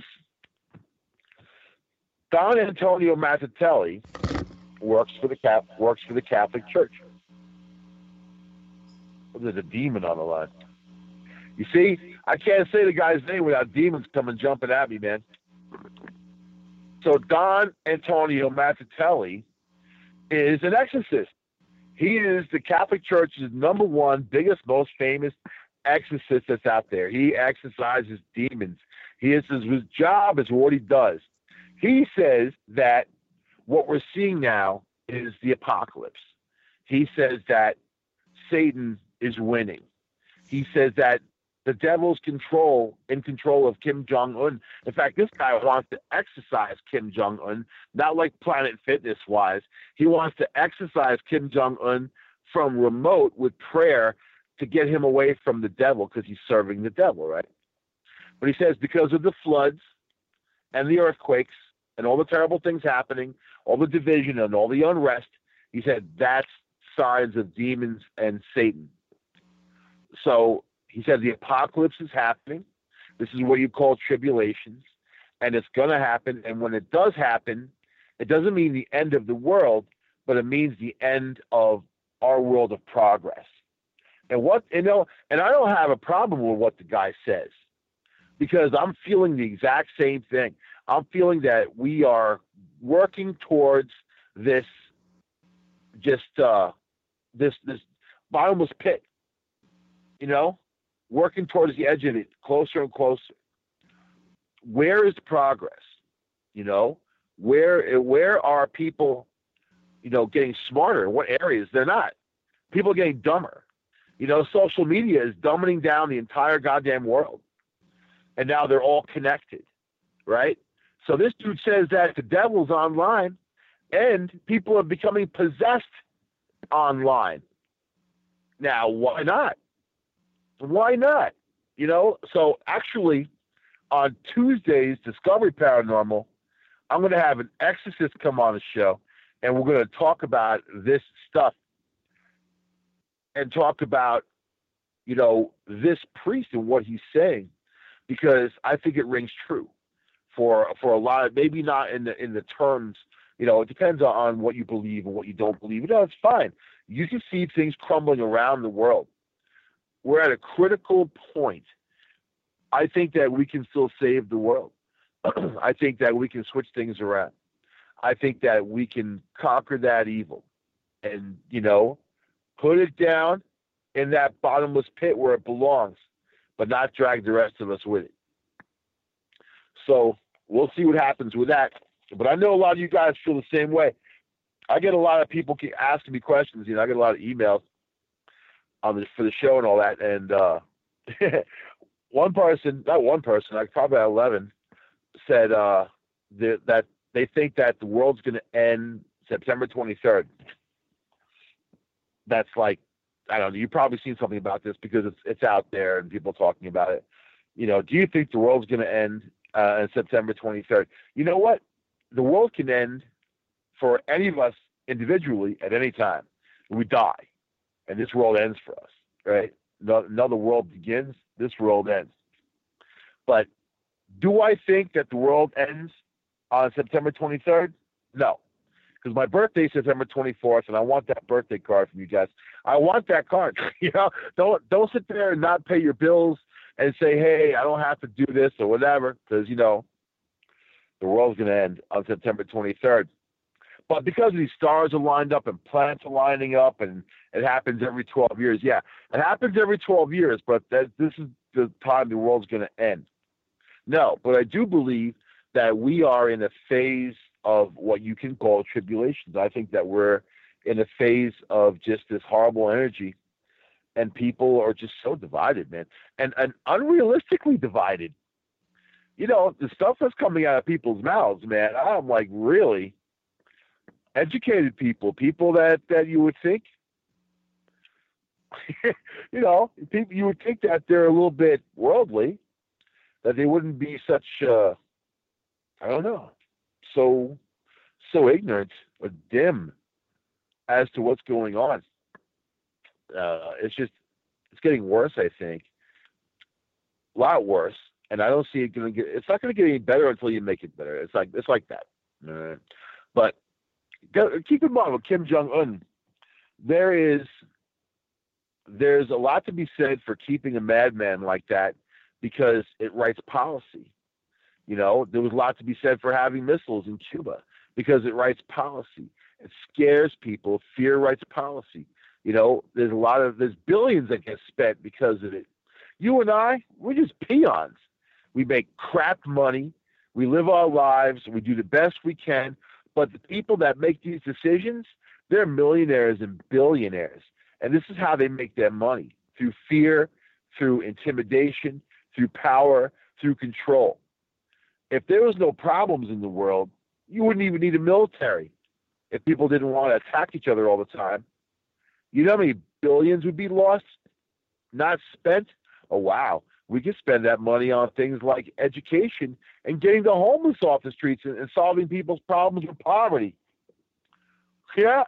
Don Antonio Mattatelli works for the Cap works for the Catholic Church. There's a demon on the line. You see, I can't say the guy's name without demons coming jumping at me, man. So Don Antonio Mattatelli is an exorcist. He is the Catholic Church's number one, biggest, most famous exorcist that's out there. He exorcises demons. He is his, his job is what he does. He says that what we're seeing now is the apocalypse. He says that Satan is winning. He says that the devil's control in control of Kim Jong-un. In fact, this guy wants to exorcise Kim Jong-un, not like Planet Fitness wise. He wants to exorcise Kim Jong-un from remote with prayer to get him away from the devil because he's serving the devil, right? But he says because of the floods and the earthquakes and all the terrible things happening, all the division and all the unrest, he said that's signs of demons and Satan. So he said the apocalypse is happening. This is what you call tribulations, and it's going to happen. And when it does happen, it doesn't mean the end of the world, but it means the end of our world of progress. And what you know, and I don't have a problem with what the guy says because I'm feeling the exact same thing. I'm feeling that we are working towards this just uh this this bottomless pit, you know, working towards the edge of it, closer and closer. Where is progress? You know, where where are people, you know, getting smarter? In what areas? They're not. People are getting dumber. You know, social media is dumbing down the entire goddamn world. And now they're all connected, right? So this dude says that the devil's online and people are becoming possessed online. Now, why not? Why not? You know, so actually on Tuesday's Discovery Paranormal, I'm going to have an exorcist come on the show and we're going to talk about this stuff and talk about, you know, this priest and what he's saying, because I think it rings true for for a lot of, maybe not in the in the terms, you know, it depends on what you believe and what you don't believe. No, it's fine. You can see things crumbling around the world. We're at a critical point. I think that we can still save the world. I think that we can switch things around. I think that we can conquer that evil and, you know, put it down in that bottomless pit where it belongs, but not drag the rest of us with it. So we'll see what happens with that. But I know a lot of you guys feel the same way. I get a lot of people keep asking me questions. You know, I get a lot of emails on the, for the show and all that. And uh, one person, not one person, like probably eleven, said uh, that, that they think that the world's going to end September twenty-third. That's like, I don't know, you've probably seen something about this because it's it's out there and people talking about it. You know, do you think the world's going to end uh, on September twenty-third? You know what? The world can end for any of us individually at any time. We die, and this world ends for us, right? Another world begins, this world ends. But do I think that the world ends on September twenty-third? No. Because my birthday is September twenty-fourth, and I want that birthday card from you guys. I want that card. You know, don't don't sit there and not pay your bills and say, "Hey, I don't have to do this or whatever," because you know the world's going to end on September twenty-third. But because these stars are lined up and planets are lining up, and it happens every twelve years. Yeah, it happens every twelve years, but that this is the time the world's going to end. No, but I do believe that we are in a phase of what you can call tribulations. I think that we're in a phase of just this horrible energy, and people are just so divided, man, and and unrealistically divided. You know, the stuff that's coming out of people's mouths, man, I'm like, really? Educated people, people that, that you would think, you know, people, you would think that they're a little bit worldly, that they wouldn't be such, uh, I don't know, so so ignorant or dim as to what's going on. Uh, it's just, it's getting worse, I think. A lot worse. And I don't see it going to get, it's not going to get any better until you make it better. It's like, it's like that. Uh, but keep in mind with Kim Jong-un, there is, there's a lot to be said for keeping a madman like that because it writes policy. You know, there was a lot to be said for having missiles in Cuba because it writes policy. It scares people. Fear writes policy. You know, there's a lot of, there's billions that get spent because of it. You and I, we're just peons. We make crap money. We live our lives. We do the best we can. But the people that make these decisions, they're millionaires and billionaires. And this is how they make their money, through fear, through intimidation, through power, through control. If there was no problems in the world, you wouldn't even need a military if people didn't want to attack each other all the time. You know how many billions would be lost, not spent? Oh, wow. We could spend that money on things like education and getting the homeless off the streets and, and solving people's problems with poverty. Yeah.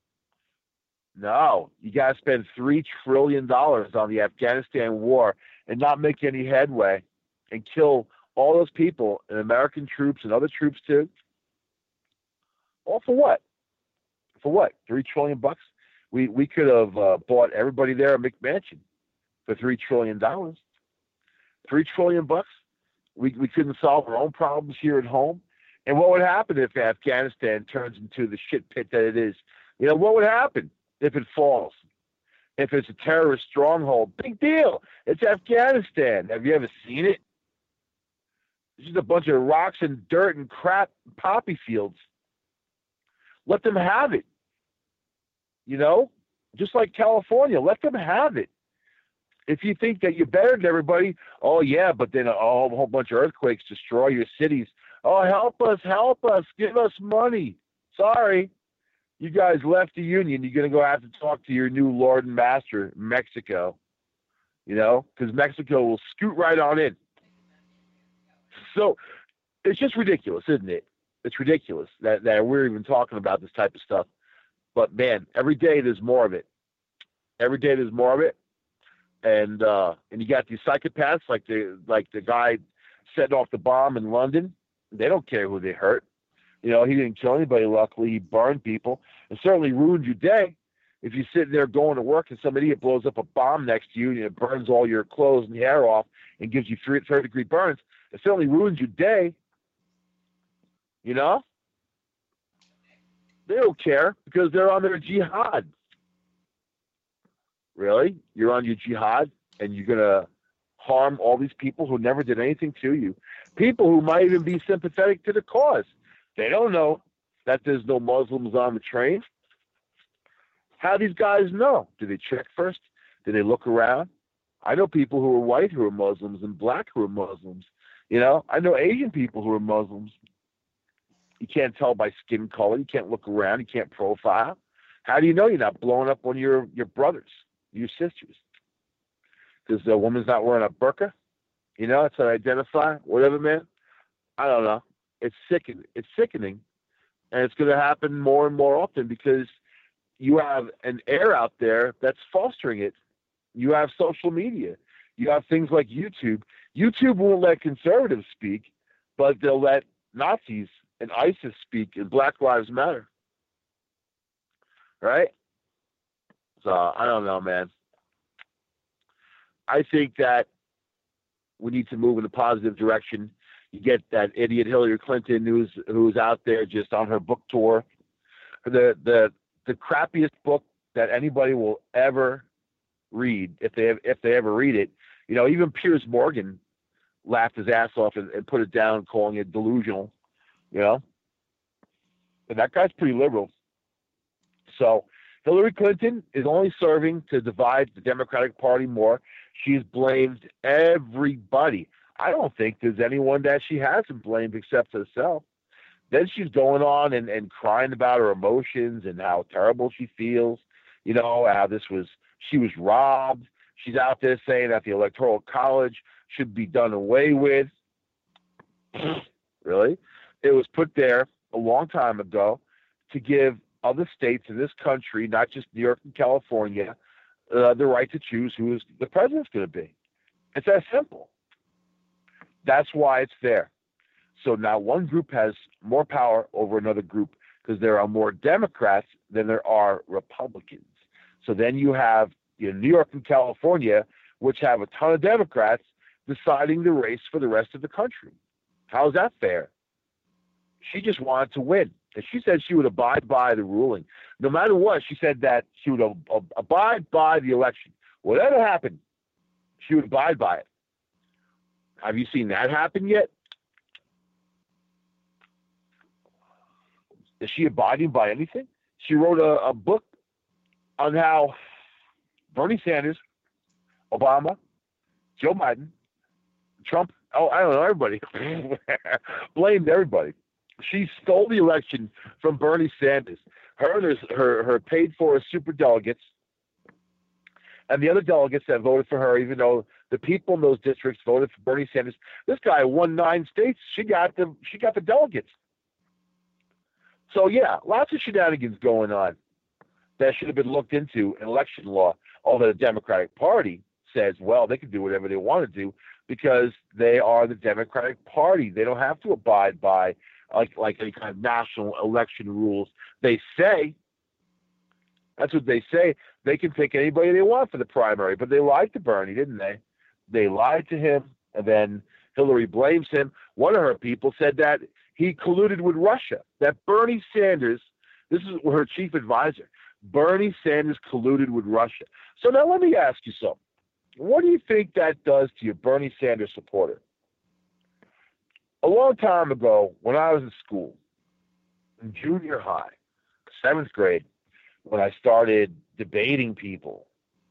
No, you got to spend three trillion dollars on the Afghanistan war and not make any headway and kill all those people and American troops and other troops too. All for what? For what? Three trillion bucks? We we could have uh, bought everybody there a McMansion for three trillion dollars, three trillion bucks. We we couldn't solve our own problems here at home. And what would happen if Afghanistan turns into the shit pit that it is? You know, what would happen if it falls? If it's a terrorist stronghold? Big deal. It's Afghanistan. Have you ever seen it? It's just a bunch of rocks and dirt and crap poppy fields. Let them have it. You know, just like California, let them have it. If you think that you're better than everybody, oh yeah, but then a, a whole bunch of earthquakes destroy your cities. Oh, help us, help us, give us money. Sorry, you guys left the union. You're going to go have to talk to your new Lord and Master, Mexico. You know, because Mexico will scoot right on in. So it's just ridiculous, isn't it? It's ridiculous that, that we're even talking about this type of stuff. But man, every day there's more of it. Every day there's more of it. And uh, and you got these psychopaths like the like the guy setting off the bomb in London. They don't care who they hurt. You know, he didn't kill anybody. Luckily, he burned people and certainly ruined your day. If you're sitting there going to work and some idiot blows up a bomb next to you and it burns all your clothes and hair off and gives you three third degree burns, it certainly ruins your day. You know, they don't care because they're on their jihad. Really? You're on your jihad and you're going to harm all these people who never did anything to you. People who might even be sympathetic to the cause. They don't know that there's no Muslims on the train. How do these guys know? Do they check first? Do they look around? I know people who are white who are Muslims and black who are Muslims. You know, I know Asian people who are Muslims. You can't tell by skin color. You can't look around. You can't profile. How do you know you're not blowing up one of your, your brothers, your sisters? Because the woman's not wearing a burqa? You know, it's an identify, whatever, man. I don't know. It's sickening. It's sickening. And it's going to happen more and more often because you have an air out there that's fostering it. You have social media. You have things like YouTube. YouTube won't let conservatives speak, but they'll let Nazis and ISIS speak, and Black Lives Matter. Right? So, I don't know, man. I think that we need to move in a positive direction. You get that idiot Hillary Clinton who's who's out there just on her book tour. The the the crappiest book that anybody will ever read, if they if they ever read it. You know, even Piers Morgan laughed his ass off and, and put it down, calling it delusional. You know, and that guy's pretty liberal. So Hillary Clinton is only serving to divide the Democratic Party more. She's blamed everybody. I don't think there's anyone that she hasn't blamed except herself. Then she's going on and, and crying about her emotions and how terrible she feels. You know, how this was, she was robbed. She's out there saying that the Electoral College should be done away with. Really? It was put there a long time ago to give other states in this country, not just New York and California, uh, the right to choose who is the president's going to be. It's that simple. That's why it's there. So now one group has more power over another group because there are more Democrats than there are Republicans. So then you have, you know, New York and California, which have a ton of Democrats deciding the race for the rest of the country. How's that fair? She just wanted to win. And she said she would abide by the ruling. No matter what, she said that she would ab- ab- abide by the election. Whatever happened, she would abide by it. Have you seen that happen yet? Is she abiding by anything? She wrote a, a book on how Bernie Sanders, Obama, Joe Biden, Trump, oh, I don't know, everybody, blamed everybody. She stole the election from Bernie Sanders. Her and her, her, her paid for super delegates and the other delegates that voted for her, even though the people in those districts voted for Bernie Sanders. This guy won nine states. She got the she got the delegates. So yeah, lots of shenanigans going on that should have been looked into in election law. Although the Democratic Party says, well, they can do whatever they want to do because they are the Democratic Party. They don't have to abide by like like any kind of national election rules. They say, That's what they say. They can pick anybody they want for the primary, but they lied to Bernie, didn't they? They lied to him, and then Hillary blames him. One of her people said that he colluded with Russia, that Bernie Sanders, this is her chief advisor, Bernie Sanders colluded with Russia. So now let me ask you something. What do you think that does to your Bernie Sanders supporter? A long time ago, when I was in school, in junior high, seventh grade, when I started debating people,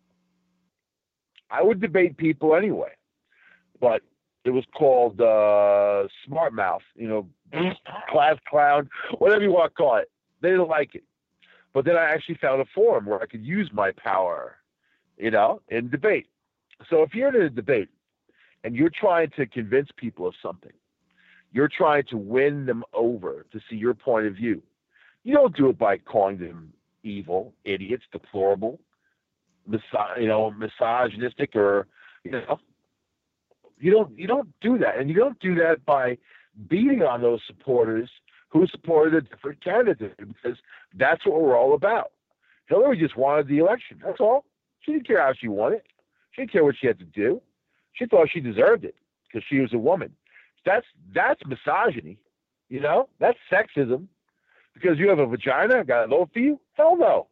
I would debate people anyway, but it was called uh, smart mouth, you know, class clown, whatever you want to call it. They didn't like it. But then I actually found a forum where I could use my power, you know, in debate. So if you're in a debate and you're trying to convince people of something, you're trying to win them over to see your point of view, you don't do it by calling them evil, idiots, deplorable, miso- you know, misogynistic, or, you know, you don't you don't do that. And you don't do that by beating on those supporters who supported a different candidate, because that's what we're all about. Hillary just wanted the election. That's all. She didn't care how she won it. She didn't care what she had to do. She thought she deserved it because she was a woman. That's that's misogyny, you know? That's sexism. Because you have a vagina, got it low for you? Hell no.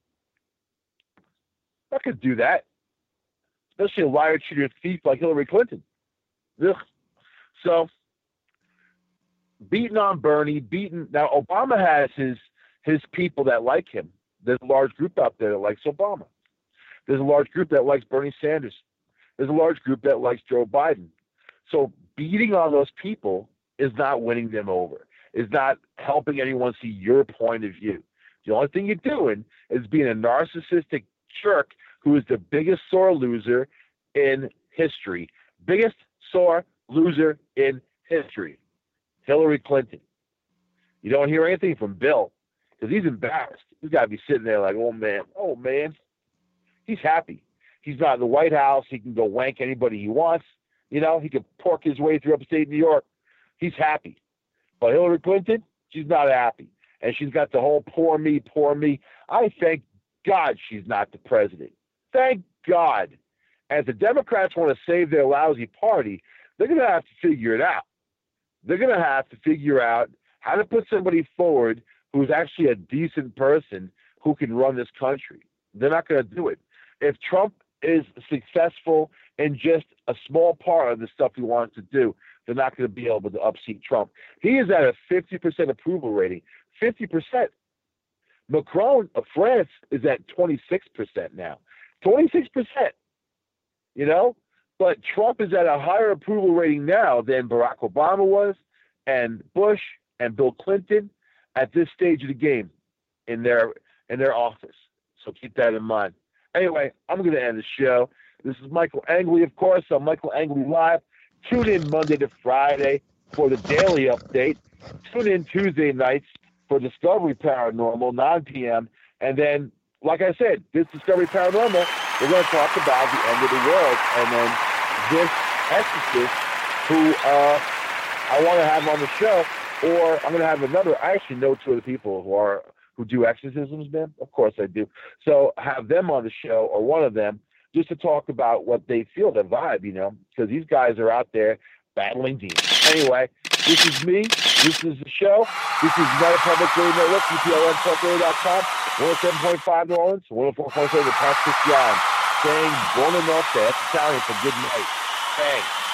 I could do that. Especially a liar, cheater, thief like Hillary Clinton. Ugh. So, beating on Bernie, beating now Obama has his his people that like him. There's a large group out there that likes Obama. There's a large group that likes Bernie Sanders. There's a large group that likes Joe Biden. So beating on those people is not winning them over. Is not helping anyone see your point of view. The only thing you're doing is being a narcissistic jerk who is the biggest sore loser in history. Biggest sore loser in history. Hillary Clinton. You don't hear anything from Bill because he's embarrassed. He's got to be sitting there like, oh, man, oh, man. He's happy. He's not in the White House. He can go wank anybody he wants. You know, he can pork his way through upstate New York. He's happy. But Hillary Clinton, she's not happy. And she's got the whole poor me, poor me. I thank God she's not the president. Thank God. And if the Democrats want to save their lousy party, they're going to have to figure it out. They're going to have to figure out how to put somebody forward who's actually a decent person who can run this country. They're not going to do it. If Trump is successful in just a small part of the stuff he wants to do, they're not going to be able to unseat Trump. He is at a fifty percent approval rating. fifty percent. Macron of France is at twenty-six percent now. twenty-six percent. You know? But Trump is at a higher approval rating now than Barack Obama was, and Bush and Bill Clinton at this stage of the game in their in their office. So keep that in mind. Anyway, I'm going to end the show. This is Michael Angley, of course. I'm Michael Angley Live. Tune in Monday to Friday for the daily update. Tune in Tuesday nights for Discovery Paranormal, nine p.m. And then, like I said, this Discovery Paranormal, we're going to talk about the end of the world. And then this exorcist who uh, I want to have on the show, or I'm going to have another. I actually know two of the people who are who do exorcisms, man. Of course I do. So have them on the show, or one of them, just to talk about what they feel, their vibe, you know, because these guys are out there battling demons. Anyway, this is me. This is the show. This is United Public Radio Network, U P L N talk radio dot com, one oh seven point five New Orleans, one oh four point seven the Patrick Young, saying buona notte. That's Italian for good night. Thanks.